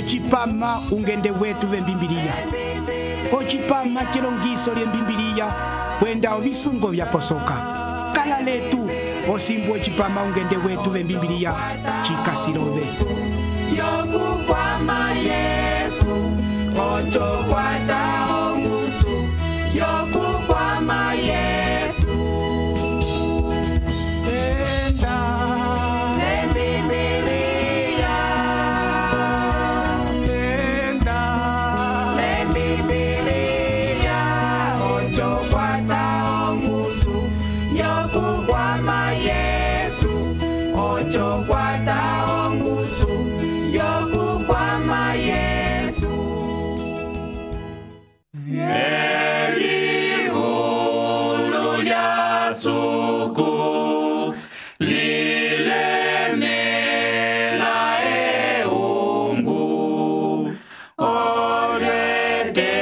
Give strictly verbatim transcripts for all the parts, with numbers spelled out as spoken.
ochipama ungende wetu vembimbilia, ochipama chilongiso lye mbimbilia kwenda ovisungo vya posoka kala letu osimbu ochipama ungende wetu vembimbilia chikasilove yoku kwama Yesu ocho kwata ongusu yoku kwama Yesu enda lembibilia enda lembibilia ocho kwata ongusu yoku kwama Yesu ocho kwata ongusu yoku kwama Yesu Eli ulu lya suku lile mela eungu orete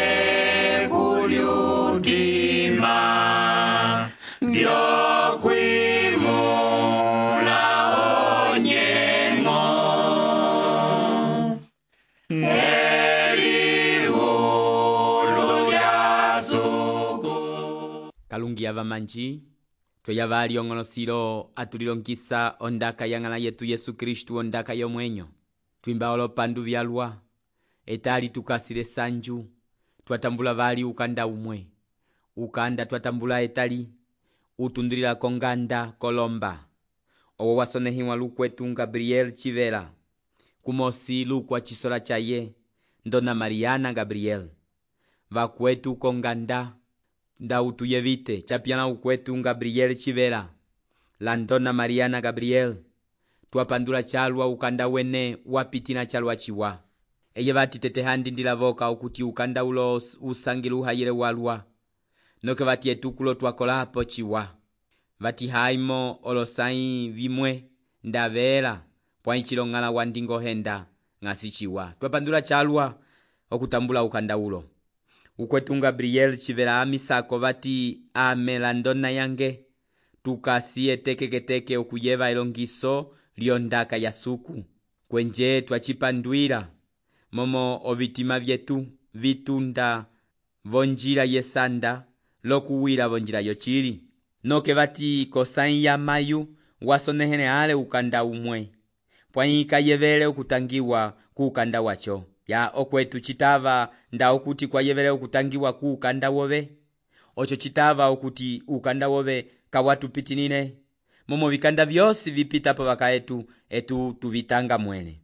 kuliutima diokwimula onyengo Eli ulu lya suku kalungi yava manji toyava aliongonosilo atulilongisa ondaka yang'ala yetu Yesu Kristu ondaka yomwenyo twimba olopandu vyalwa etali tukasile sanju twatambula vali ukanda umwe ukanda twatambula etali utundulila konganda kolomba owo wasonehiwa lukwetu Gabriel Chivela kumosi lukwa chisola chaye ndona Mariana Gabriel vakwetu konganda ndautu yevite chapiana ukwetu Gabriel Chivela la ndona Mariana Gabriel twapandula chalwa ukanda wene wapitina chalwa chiwa eye vati tetehandi ndila voka ukuti ukanda ulo usangilu hayire walwa noke vati etukulo twakolapo chiwa vati haimo olosai vimwe ndavela pwanchilongala wandingo henda ngasi chiwa twapandula chalwa okutambula ukanda ulo ukwetu Gabriel Chivela amisako vati amela ndona yange tukasiye tekeketeke okuyeva elongiso liondaka ya suku kwenje twachipandwira momo ovitima vyetu vitunda vonjira yesanda lokuwira vonjira yochili noke vati kosai ya mayu wasonehene ale ukanda umwe pwaika yevele ukutangiwa ku ukanda wacho ya okwetu chitava nda okuti kwa yevele ukutangiwa ku ukanda wove ocho chitava okuti ukanda wove kawatupitinine momo vikanda vyosi vipita pa vakaetu etu tuvitanga mwene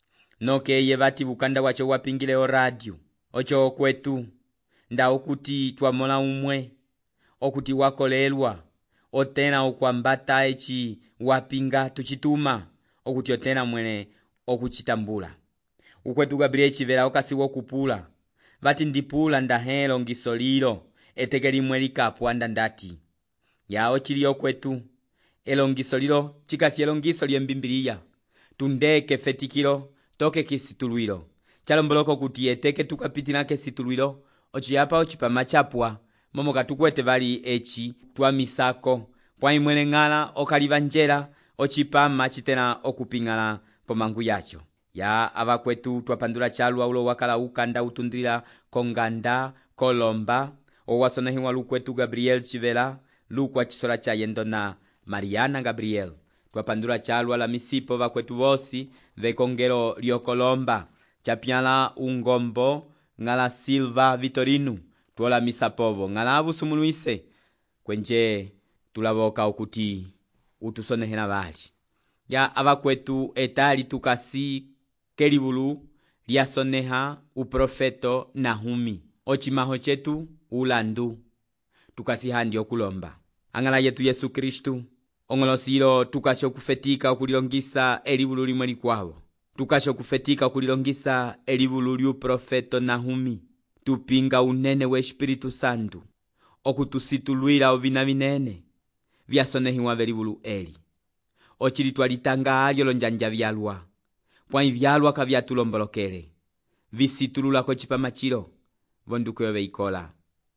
noke yevati ukanda wacho wapingile o radio ocho okwetu nda okuti twamola umwe okuti wakolelwa otena okwambata echi wapinga tuchituma okuti otena mwene okuchitambula ukwetu Gabriel Chivela okasiwo kupula vati ndipula ndahelo ngisolilo etekelimwe likapwanda ndati yao chili okwetu elongisolilo chikasi elongiso lyembimbilia tundeke fetikilo toke kisitulwilo chalomboloko kuti eteke tukapitinake situlwilo ochiyapa ochipama chapwa momo katukwete vali echi twamisako pwaimwele ng'ala okalivanjela ochipama chitena okupingala pomangu yacho ya avakwetu twapandula chalwa ulo wakala ukanda utundila konganda kolomba owasonehiwa lukwetu Gabriel Chivela lukwa chisola cha yendona Mariana Gabriel twapandula chalwa la misipo vakwetu vosi vekongelo liokolomba chapiala ungombo ngala Silva Vitorinu tuola misapovo ngala avusumuluise kwenje tulavoka ukuti utusonehena vali ya avakwetu etali tukasi kelivulu lyasoneha uprofeto Nahumi ochimaho chetu ulandu tukasi handi okulomba angala yetu Yesu Kristu ongolosilo tukasho kufetika okulilongisa elivulu limwe likwavo tukasho kufetika okulilongisa elivulu lyuprofeto Nahumi tupinga unene we Espiritu Santu okutusitulwila ovina vinene vyasonehiwa velivulu eli ochili twalitanga alyo lonjanja vyalwa pwai vyalwa kavyatulombolokele visitulula kochipama chilo vonduko yoveikola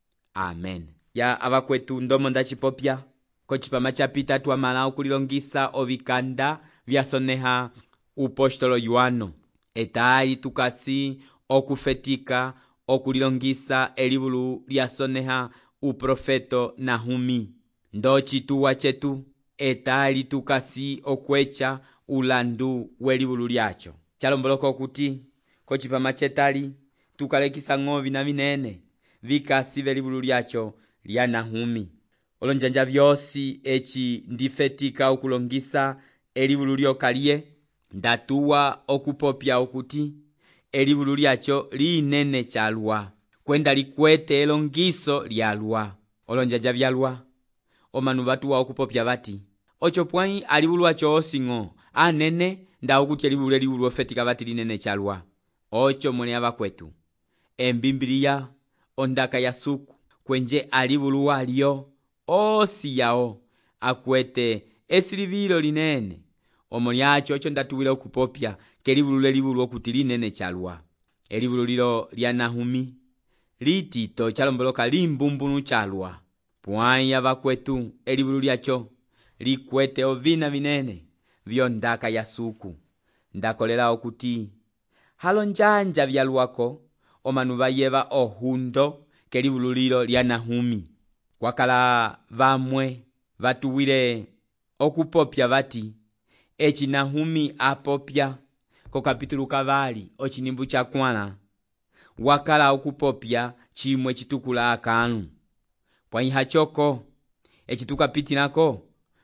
amen ya avakwetu ndomo ndachipopya kochipama chapita twamala okulilongisa ovikanda vyasoneha upostolo Yohano Etali tukasi okufetika okulilongisa elibulu lyasoneha uprofeto Nahumi. Ndo chituwa chetu etali tukasi okwecha ulandu welibulu lyacho. Chalomboloko kuti kochipama chetali tukalekisa ng'ovi na vinene vikasi velibulu lyacho lya Nahumi. Olonjanja vyosi echi ndifetika okulongisa elibulu lyokalie ndatuwa okupopya okuti elibulu lyacho linene chalwa kwenda likwete elongiso lyalwa. Olonjanja vyalwa omanu batuwa okupopya bati ocho pwai alibulu acho osing'o anene nda okuti elibulu elibulu ofetika bati linene chalwa. Ocho mwene abakwetu embimbiliya ondaka ya suku kwenje alibulu walio osi yao akwete esilivilo linene omolyacho ocho ndatuwile okupopya kelibulu lelibulu okuti linene chalwa. Elibulu lilo lya Nahumi litito chalomboloka limbumbunu chalwa. Pwai abakwetu elibulu lyacho likwete ovina vinene vyondaka ya suku. Ndakolela okuti halonjanja vyalwako omanu bayeba ohundo kelibulu lilo lya Nahumi. Kwakala vamwe batuwile okupopya bati echi Nahumi apopya ko kapitulu kavali ochinimbu cha kwana wakala okupopya chimwe chitukula akanu. Pwai hachoko echi tukapitinako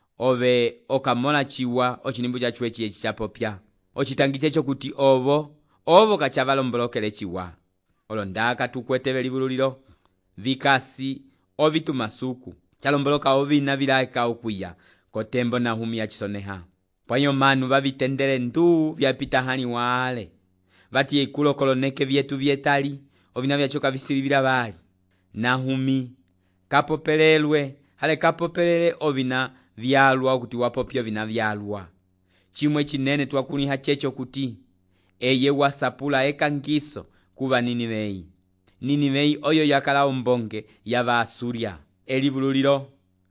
ove okamona chiwa ochinimbu cha chwechi echi chapopya ochitangiche cho kuti ovo ovo kachavalombolokele chiwa. Olondaka tukwete libulu lilo vikasi ovitumasuku chalomboloka ovina vilaka okwiya kotembo Nahumi ya chisoneha. Pwanyo manu babitendele ndu vyapita hani wale bati ikulo koloneke vyetu vyetali ovina vyachoka visilivila bali Nahumi kapopelelwe hale kapopelele ovina vyalwa okuti wapopyo vina vyalwa. Chimwe chinene twakuniha checho kuti eye wasapula ekangiso kuba Ninivei. Ninivei oyo yakala ombonge ya ba Asuria. Elibulu lilo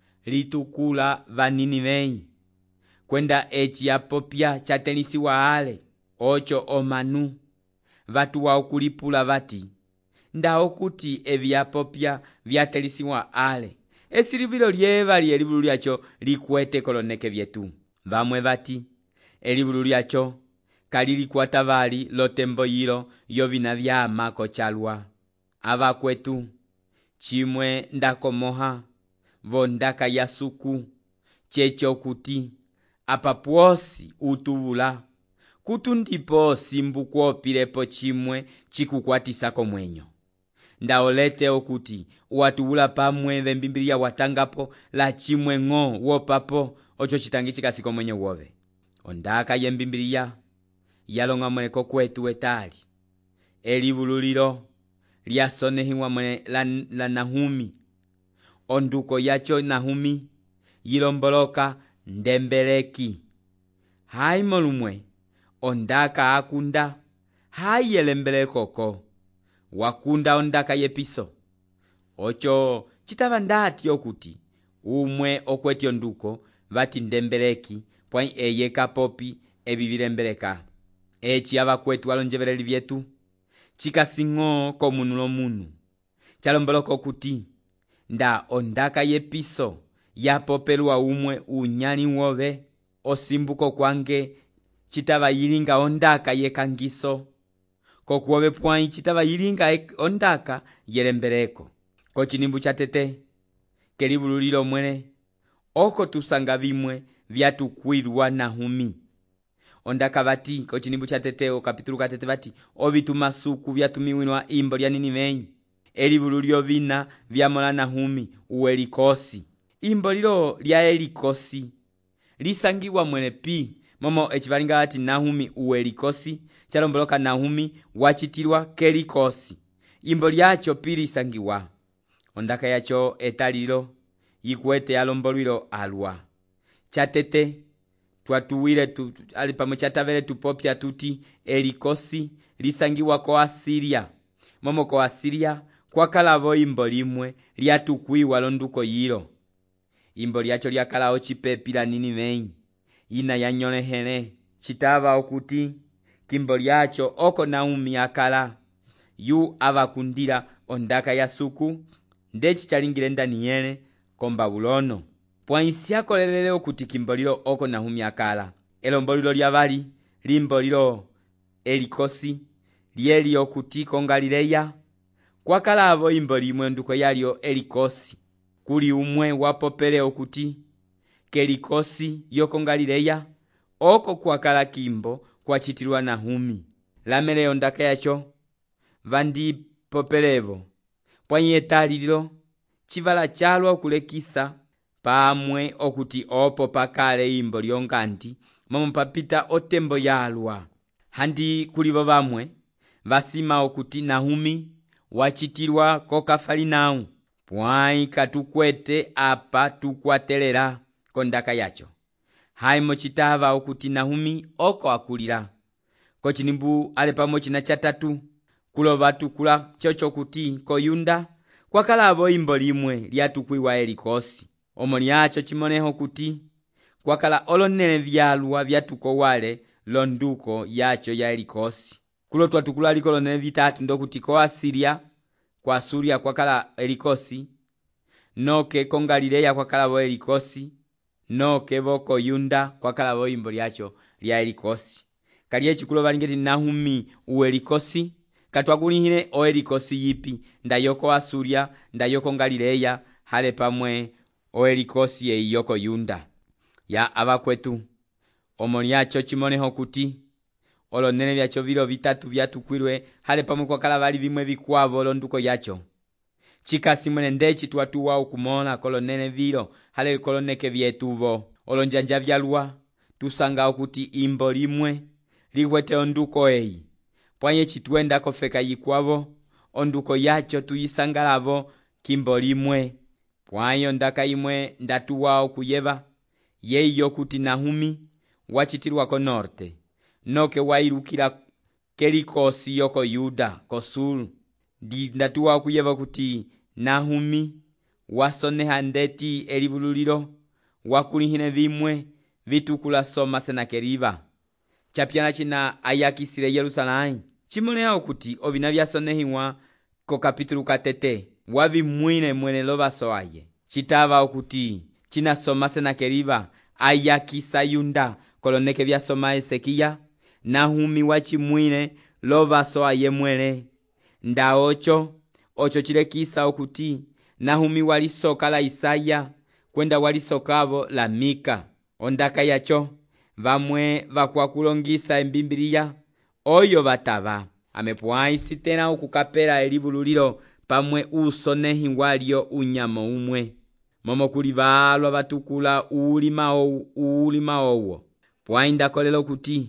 litukula ba Ninivei kwenda echi apopya chatelisiwa ale ocho omanu vatuwa okulipula bati nda okuti evyapopya vyatelisiwa ale esilivilo lyeva lyelibulu lyacho likwete koloneke vyetu. Vamwe bati elibulu lyacho kalilikwata bali lotembo yilo yovina vyamako chalwa. Abakwetu chimwe ndakomoha vondaka ya suku checho kuti apa pwosi utuvula kutu ndipo simbu kuopilepo chimwe chikukwatisako mwenyo. Ndaolete okuti watuwula pamwe vembimbiliya watangapo la chimwe ng'o wopapo ocho chitangichika siko mwenyo wove. Ondaka yembimbiliya yalonga mweko kwetu etali elibulu lilo lyasonehiwa mwene la, la Nahumi. Onduko yacho Nahumi yilomboloka ndembeleki haimo lumwe ondaka akunda hayelembele koko wakunda ondaka yepiso ocho chitava ndati okuti umwe okweti onduko vati ndembeleki pwai eye kapopi ebivilembeleka. Echi abakwetu alonjeveleli vyetu chikasing'o komunu lomunu chalomboloko kuti nda ondaka yepiso yapopelwa umwe unyani wove osimbuko kwange chitava yilinga ondaka yekangiso kokuove pwai chitava yilinga ondaka yelembeleko. Kochinimbu cha tete kelibulu lilo mwene oko tusanga vimwe vyatukwilwa Nahumi. Ondaka bati kochinimbu cha teteo kapitulu katete bati ovitumasuku vyatumiwinwa imbo lya Ninivei. Elibulu lyo vina vyamola Nahumi uelikosi. Imbo lilo lya elikosi lisangiwa mwene pi momo echivalinga ati Nahumi uelikosi chalomboloka Nahumi wachitilwa kelikosi. Imbo lyacho pi lisangiwa. Ondaka yacho etalilo yikwete yalombolwilo alwa. Chatete twatuwile tu, alipamo chatavele tupopya tuti elikosi lisangiwa ko Asiria. Momo ko Asiria kwakalavo imbo limwe lyatukwiwa londuko yilo. Imbo lyacho lyakala ochipepila Ninivei. Ina yanyolehele chitava okuti kimbo lyacho oko Naomi akala yu abakundira ondaka ya suku ndechi chalingire ndani yene kombabulono pwaisi akolelele okuti kimboliro oko Naomi akala elomboliro lyabali limboliro elikosi lyeli okuti kongalileya kwakala abo imbo limwe nduko yalyo elikosi kuli umwe wapopele okuti kelikosi yokongalileya oko kwakala kimbo kwachitirwa Naomi lamele ondaka yacho vandi popelevo pwanyetalilo chivala chalwa okulekisa pamwe okuti opo pakale imbo lyonganti momo papita otembo yalwa handi kulivo bamwe vasima okuti Naomi wachitirwa kokafalinau pwai katukwete apa tukwatelera kondaka yacho haimo chitava okuti Naomi oko akulira kochinimbu ale pamo china chatatu kulova tukula chocho kuti koyunda kwakala abo imbo limwe lyatukwiwa elikosi omo lyacho chimoneho kuti kwakala olonene vyalwa vyatukowale londuko yacho ya elikosi kulotwa tukula liko lonene vitatu ndokuti ko Asiria kwa Suria kwakala elikosi noke kongalileya kwakala bo elikosi noke boko yunda kwakala bo imbo lyacho lya elikosi kali echikulo balingeti Naomi uelikosi katwakulihile o elikosi yipi ndayoko Asuria ndayoko ngalileya hale pamwe o elikosi eyoko yunda ya abakwetu omo lyacho chimoneho kuti olonene byacho biro bitatu byatukwirwe hale pamwe kwakala bali bimwe bikwavo londuko yacho chikasi mwene ndechi twatuwa ukumona kolonene biro hale koloneke byetuvo olonjanja byalwa tusanga okuti imbo limwe liwete onduko eyi pwanye chitwenda kofeka yikwavo onduko yacho tuyisangalavo kimbo limwe pwayo ndaka imwe ndatuwa okuyeva yeyo kuti Naomi wachitirwa ko norte noke wairukira kelikosi yoko Yuda kosul di ndatuwa okuyeva kuti Naomi wasoneha ndeti elibululiro wakulihine vimwe vitukula soma senakeriva chapyana china ayakisire Yerusalemu chimoneha okuti obina byasonehiwa ko kapitulu katete wabimwine mwene lobaso aye chitava okuti china soma senakeriva ayakisa Yunda koloneke byasoma Esekia Naomi wachimwine lobaso aye mwene nda ocho ocho chilekisa okuti Naomi walisoka la Isaya kwenda walisokavo la Mika ondaka yacho vamwe vakwakulongisa embimbilia oyo batava amepwaisi tena ukukapela elibululiro pamwe usonehi walio unyamo umwe momo kulivalwa batukula ulima owu ulima owo pwainda kolelo kuti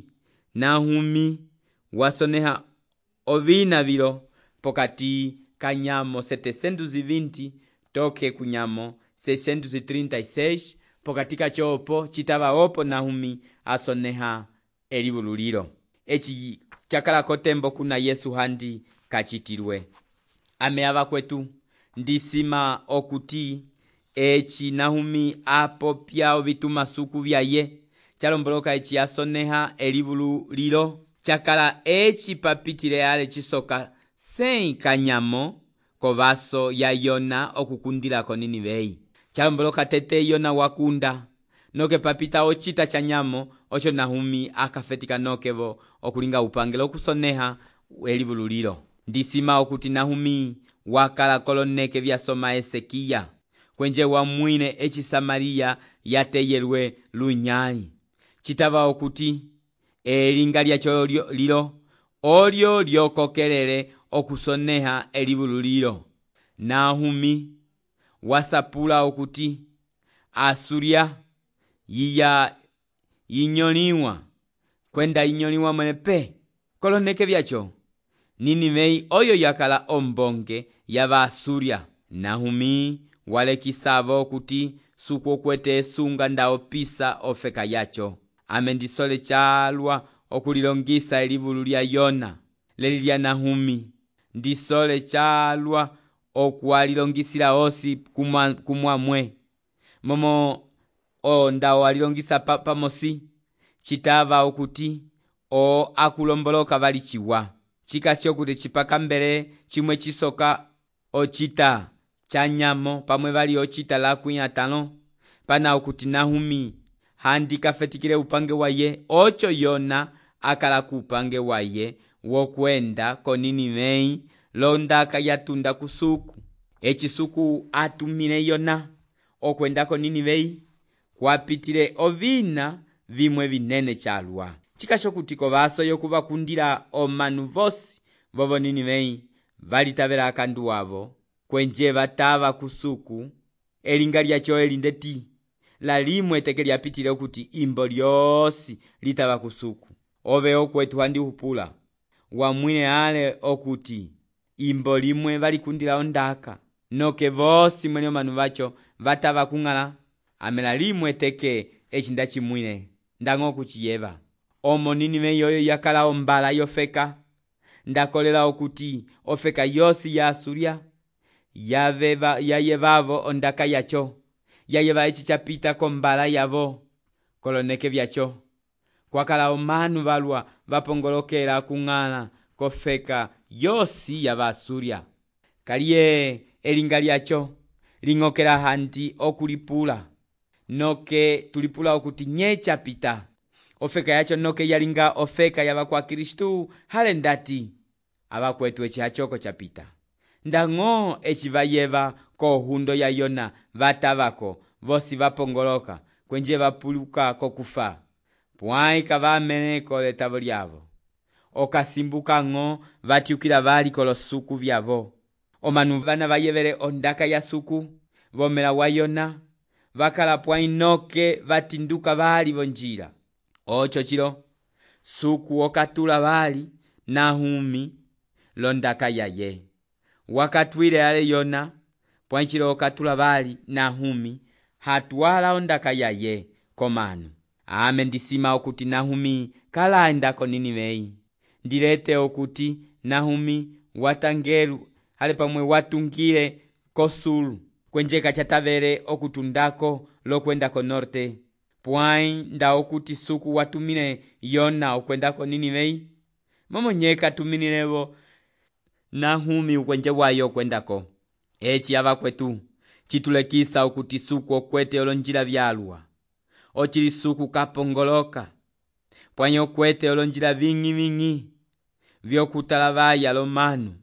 Naomi wasoneha ovina vilo pokati kanyamo setecientos e vinte toke kunyamo seiscentos e trinta e seis pokatika chopo chitava opo Naomi asoneha elibululiro echi chakala kotembo kuna Yesu handi kachitirwe ame abakwetu ndisima okuti echi Naomi apopya obituma suku byaye chalomboloka echi asoneha elibululiro chakala echi papitire ale chisoka sei kanyamo kobaso ya Yona okukundira konini bei chalomboloka tete Yona wakunda noke papita ochita chanyamo ocho Naomi akafetika nokebo okulinga upangelo kusoneha elibululiro ndisima okuti Naomi wakala koloneke byasoma Esekia kwenje wa mwine echi Samaria yateyelwe lunyani chitava okuti elinga lyacho lilo olyo lyokokelele okusoneha elibululiro Naomi wasapula okuti Asuria yiya yinyoniwa kwenda yinyoniwa mwenepe koloneke byacho Ninivei oyo yakala ombonge yaba Asuria Naomi walekisavo okuti suko kwete sunga ndao pisa ofeka yacho amendisole chalwa okulilongisa elibulu lya Yona leli lya Naomi ndisole chalwa okwalilongisila osi kumwa, kumwamwe momo o ndao walilongisa pa, pamosi chitava okuti o akulomboloka bali chiwa chikasyo kuti chipaka mbere chimwe chisoka ochita chanyamo pamwe bali ochita lakwi atano pana kuti Nahumi handi kafetikire upange waye ocho Yona akala kupange waye wokwenda koninive londaka yatunda kusuku echisuku atumire Yona okwenda koninive kwapitire ovina vimwe vinene chalwa chikasho kuti kovaso yokuvakundira omanu vosi vovo Ninive valitavera akandu wavo kwenje vatava kusuku elinga lyacho elindeti la limwe teke lyapitire kuti imbo lyosi litava kusuku ove okwetu handi upula wamwine ale okuti imbo limwe valikundira ondaka noke vosi mwenye manu vacho vatava kungala amela limwe teke echinda chimwine ndango kuchiyeva omo Ninive yoyo yakala ombala yofeka ndakolela okuti ofeka yosi ya Asuria yaveva yayevavo ondaka yacho yayeva echi chapita kombala yavo koloneke vyacho kwakala omanu valwa vapongolokera kung'ala kofeka yosi ya Asuria kaliye elinga lyacho ling'okera handi okulipula noke tulipula okuti nye chapita ofeka yacho noke yalinga ofeka yava kwa Kristu hale ndati abakwetu echi hachoko chapita ndango echi vayeva ko hundo ya Yona vatavako vosi vapongoloka kwenje vapuluka kokufa pwai kavameneko letavo lyavo okasimbuka ngo vatiukira vali kolosuku vyavo omanu vana vayevere ondaka ya suku vomela wa Yona vakala pwai noke vatinduka vali vonjira ocho chilo suku okatula vali Nahumi londaka yaye wakatwile ale Yona pwai chilo okatula vali Nahumi hatwala ondaka yaye komanu ame ndisima okuti Nahumi kala endako Ninive ndilete okuti Nahumi watangelu hale pamwe watungile kosulu kwenjeka chatavere okutundako lokwendako norte pwai nda okuti suku watumine Yona okwendako Ninive momo nyeka tuminilevo Nahumi ukwenje wayo okwendako echi abakwetu chitulekisa okuti suku okwete olonjila vyalwa ochili suku kapongoloka pwai okwete olonjila vingi vingi vyokutala vaya lomanu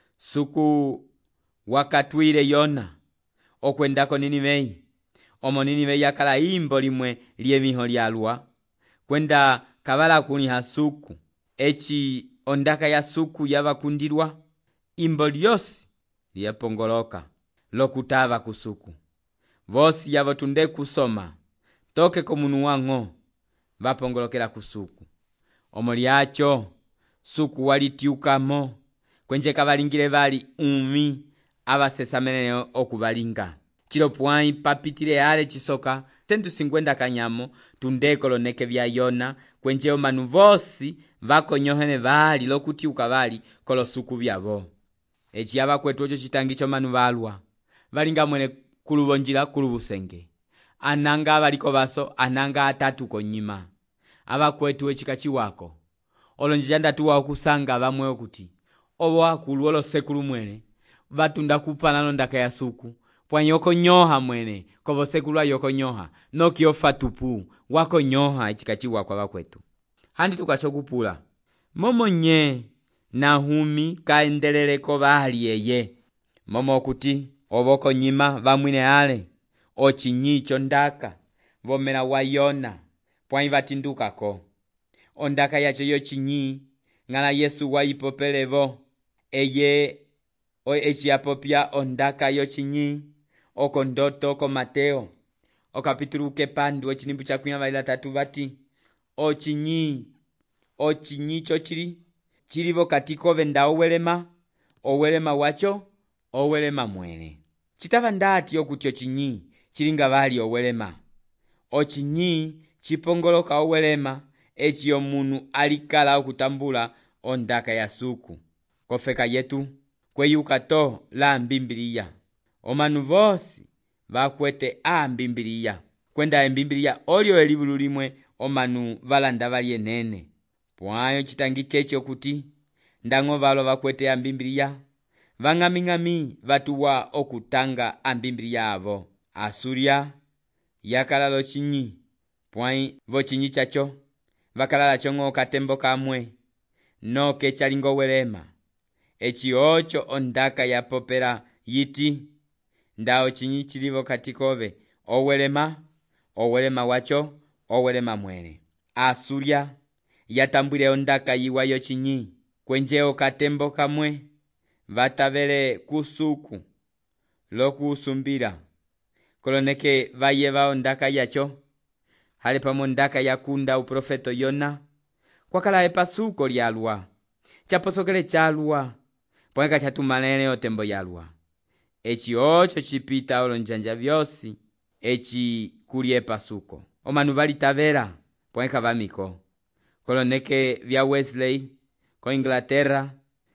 suku wakatwile Yona okwendako Ninive omo Ninive yakala imbo limwe lyemiho lyalwa kwenda kavala kuni hasuku echi ondaka ya suku yavakundirwa imbo lyosi lyapongoloka lokutava kusuku vosi yavotunde kusoma toke komunu wango vapongolokera kusuku omo lyacho suku walitiukamo kwenje kavalingile vali umi abasesamene okuvalinga chilo pwai papitile ale chisoka cento cinquenta kanyamo tundeko loneke vya Yona kwenje omanu vosi vakonyohene vali lokutiuka vali kolosuku vyavo echi abakwetu ocho chitangicho manu valwa valinga mwene kuluvonjila kuluvusenge ananga abaliko baso ananga atatu konyima abakwetu echikachi wako olonjija ndatuwa okusanga bamwe okuti obo akulu olosekulu mwene vatunda kupana londaka ya suku pwanyoko nyoha mwene kobo sekulu yoko nyoha nokiofa tupu wako nyoha echikachi wako abakwetu handi tukachokupula momo nye Nahumi kaendelele ko bali yeye momo okuti oboko nyima bamwine ale ochinyicho ndaka vomela wa Yona pwai vatindukako ondaka yacho yochinyi ngala Yesu waipopelevo eye o echiapopia ondaka yochinyi okondoto ko Mateo okapitulu kepandu ochinimbu chakunya vaila tatu vati ochinyi ochinyi chochili chilivo katiko venda owelema owelema wacho owelema mwene chitava ndati okuti ochinyi chilinga vali owelema ochinyi chipongoloka owelema echi omunu alikala okutambula ondaka ya suku kofeka yetu kweyuka to la mbimbiliya omanu vosi vakwete a mbimbiliya kwenda mbimbiliya olio elivulu limwe omanu valanda vali enene pwayo chitangi checho kuti ndango valo vakwete ambimbiliya vang'aming'ami vatuwa okutanga ambimbiliya avo. Asuria yakalalo chinyi pwai vo chinyi chacho vakalala chongo katembo kamwe noke chalingo welema. Echi ocho ondaka ya popera yiti ndao chinyi chilivo katikove owelema owelema wacho owelema mwene. Asuria yatambwile ondaka yiwayo chinyi kwenjeo katembo kamwe vatavele kusuku lokusumbira koloneke vayeva ondaka yacho hali pamo ondaka yakunda uprofeto Yona kwakala epasuko lyalwa chaposokele chalwa pweka chatumanene otembo yalwa. Echi ocho chipita olonjanja vyosi echi kuli epasuko omanu valitavela pweka vamiko koloneke vya Wesley ko Inglaterra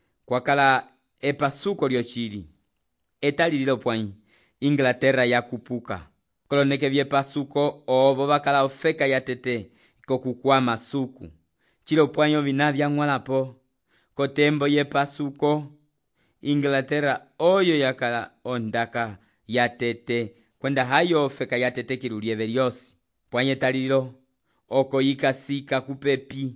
kwakala epasuko lyochili etalililo pwai Inglaterra yakupuka koloneke vye pasuko ovo vakala ofeka yatete kokukwama suku chilo pwanyo vinavya ng'walapo kotembo ye pasuko Inglaterra oyo yakala ondaka yatete kwenda hayo ofeka yatete kilulieve lyosi pwanye talililo oko yikasika kupepi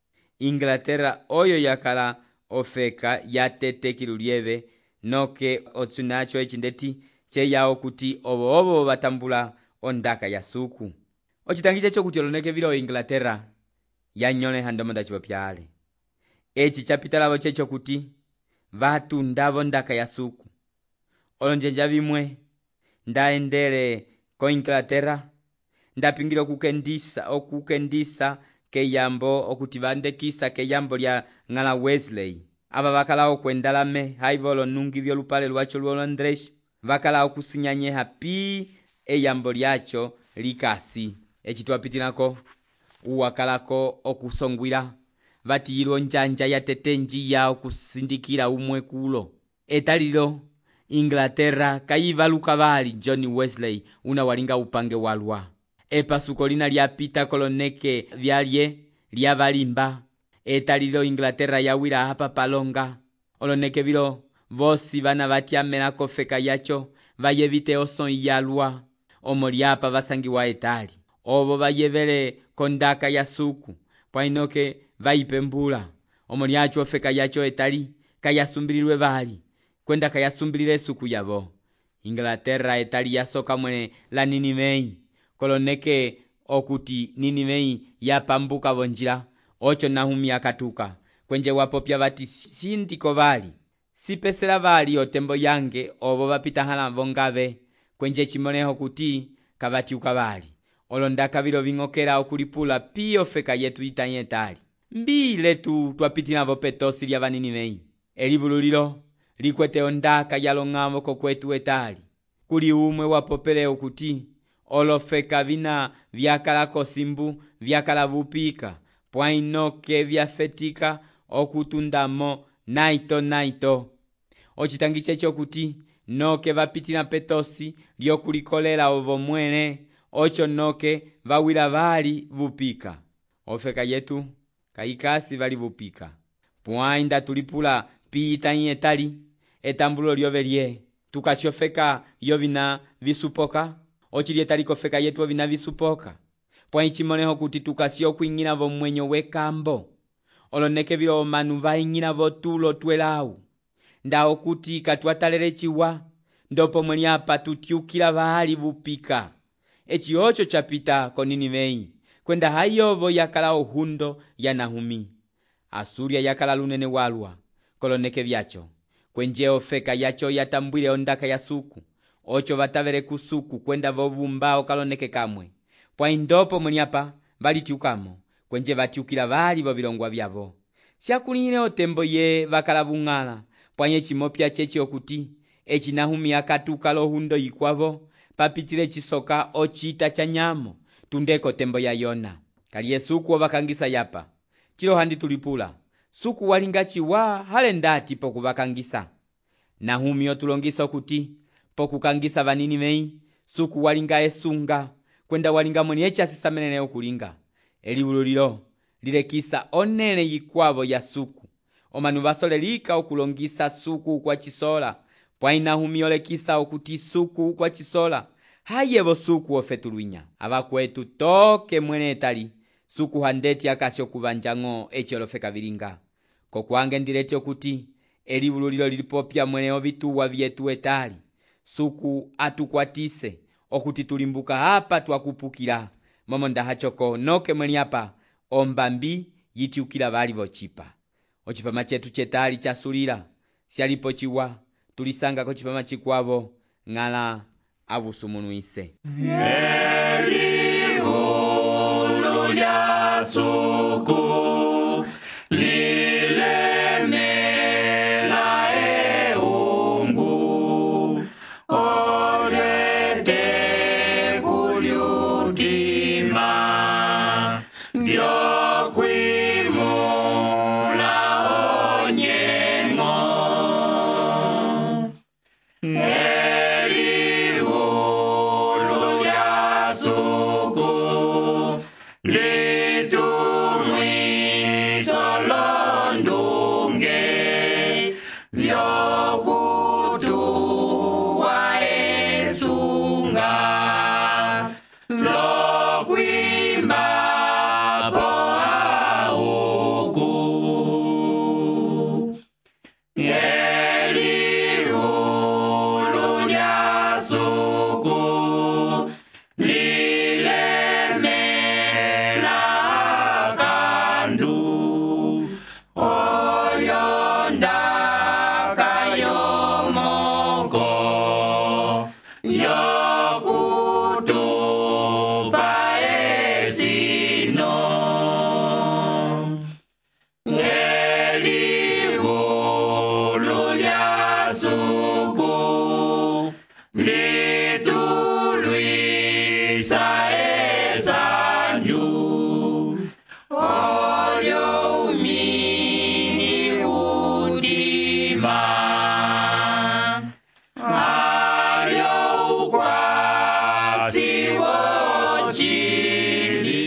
Inglaterra oyo yakala ofeka yatete kilulieve noke otsunacho echindeti cheyao kuti ovo ovo vatambula ondaka ya suku. Ochitangi checho kuti oloneke vilo Inglaterra yanyole handomonda chipopyale. Echi chapitalavo checho kuti vatu ndavo ndaka ya suku. Olonjenja vimwe ndaendele ko Inglaterra ndapingilo kukendisa okukendisa keyambo okuti vandekisa keyambo lya ng'ala Wesley. Aba vakala okwendalame haivolo nungi vyo lupale lwacho lwa Londres vakala okusinyanyeha pi eyambo lyacho likasi. Echi twapitinako uwakalako okusongwila vatiyilwa njanja yatete njiya okusindikila umwe kulo. Etalilo Inglaterra kayivaluka vali John Wesley una walinga upange walwa. Epasuko lina lyapita koloneke vyalye lyavalimba. Etalilo Inglaterra yawila hapa palonga oloneke vilo vosi vana vatyamela kofeka yacho vayevite oson yalwa omolyapa vasangiwa etali ovo vayevele kondaka ya suku pwainoke vaipembula omolyacho ofeka yacho etali kayasumbililwe vali kwenda kayasumbilile suku yavo. Inglaterra etali yasoka mwene la Ninivei koloneke okuti Ninivei yapambuka vonjila ocho Nahumi akatuka kwenje wapopya vati sindiko vali sipesela vali otembo yange ovo vapita hala vongave kwenje chimoneho kuti kavatiuka vali olondaka vilo ving'okela okulipula pio feka yetu itanyetali mbile tu twapitila vo petosi lya Vaninivei. Elivululilo likwete ondaka yalong'avo kokwetu etali kuli umwe wapopele okuti olofeka vina vyakala kosimbu vyakala vupika pwainoke vyafetika okutundamo naito naito. Ochitangi checho kuti noke vapitila petosi lyokulikolela ovo mwene ocho noke vawila vali vupika ofeka yetu kaikasi vali vupika pwainda tulipula pita etali etambulo lyovelye tukasiofeka yovina visupoka ochilietali kofeka yetu ovina visupoka pwaichimoneho kuti tukasio kuing'ila vo mwenyo wekambo oloneke vilo omanu vaing'ila vo tulo twelau ndao kuti katwatalele chiwa ndopo mweliapa tutiukila vali vupika. Echi ocho chapita ko Ninivei kwenda hayovo yakala ohundo ya Nahumi. Asuria yakala lunene walwa koloneke vyacho kwenje ofeka yacho yatambwile ondaka ya suku ocho vatavele kusuku kwenda vovumbao kaloneke kamwe pwaindopo mweliapa valitiukamo kwenje vatiukila vali vo vilongwa vyavo. Siakulile otembo ye vakala vung'ala pwanye chimopya chechi okuti echi Nahumi akatuka lohundo yikwavo papitile chisoka ochita cha nyamo tundeko tembo ya Yona kaliye suku ovakangisa yapa chilo handi tulipula suku walinga chiwa hale ndati poku vakangisa. Nahumi otulongisa okuti poku kangisa Vaninivei suku walinga esunga kwenda walinga mwini echi asisamenene okulinga. Elivululilo lilekisa onene yikwavo ya suku. Omanu basolelika okulongisa suku kwa chisola, pwaina humiolekisa okuti suku kwa chisola, hayevo suku ofetuluinya. Abakwetu toke mwene etali, suku handeti akasio kubanjango echiolofeka vilinga. Kokwange ndireti okuti, elibululilo lilipopya mwene ovituwa vyetu etali. Suku atukwatise, okuti tulimbuka hapa tuakupukila. Momonda hachoko noke mwene hapa, ombambi yitiukila bali vochipa. Ochipama chetu chetali chasulila, sialipo chiwa, tulisanga kochipama chikwavo, ngala avusumunuise. Elihulu lya suku, lilemela eungu, olete kulyutima, vyokwimula onyengo. Elihulu lya suku, litumwiso londunge, vyokutuwa esunga, lokwimba po auku. Elihulu lya suku, lilemela kandu, olyondaka yomoko, yokutupa esino. Elihulu lya suku, litulwisa esanju, olyo umini udima, alyo ukwasi wochili.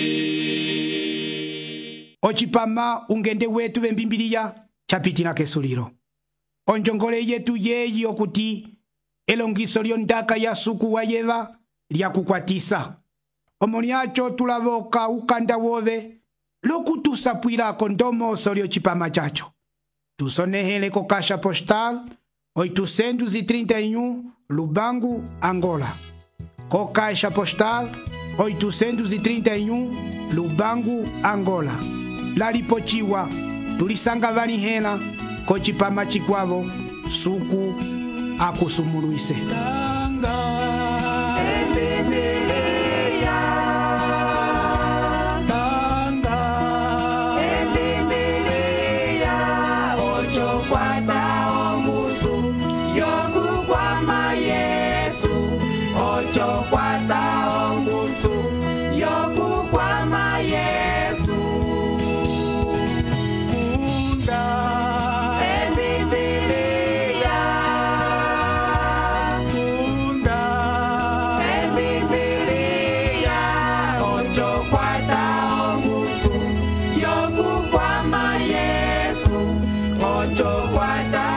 Ochipama ungende wetu bembimbiliya chapitina kesuliro. Onjongole yetu yeyi okuti elongiso lyondaka ya suku wa yeva lya kukwatisa. Omoniacho tulavoka ukanda wove lokutusapwilako ndomoso lyochipama chacho. Tusonehele ko kasha postal oitocentos e trinta e um Lubango, Angola. Co caixa postal oitocentos e trinta e um Lubango, Angola. Lalipochiwa tulisanga vanihela kochipama chikwavo suku akusumuluise. Ocho, cuatro.